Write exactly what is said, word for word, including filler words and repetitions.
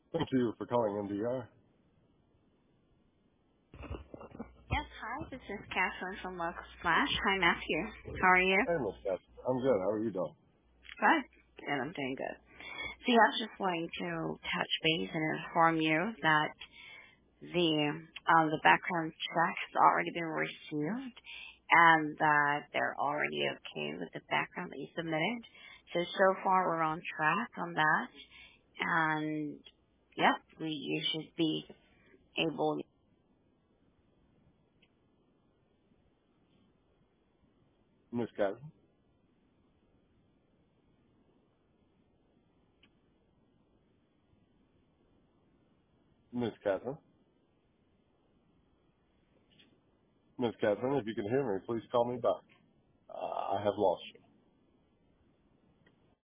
Thank you for calling M D R. Yes, hi, this is Catherine from Local Splash. Hi, Matthew. How are you? Hey, Miss Cass. I'm good. How are you doing? Good. Good, I'm doing good. See, I was just wanting to touch base and inform you that the um, the background check has already been received and that they're already okay with the background that you submitted. So, so far we're on track on that. And, yep, we, you should be able. Miss Cass. Miss Catherine. Miss Catherine, if you can hear me, please call me back. Uh, I have lost you.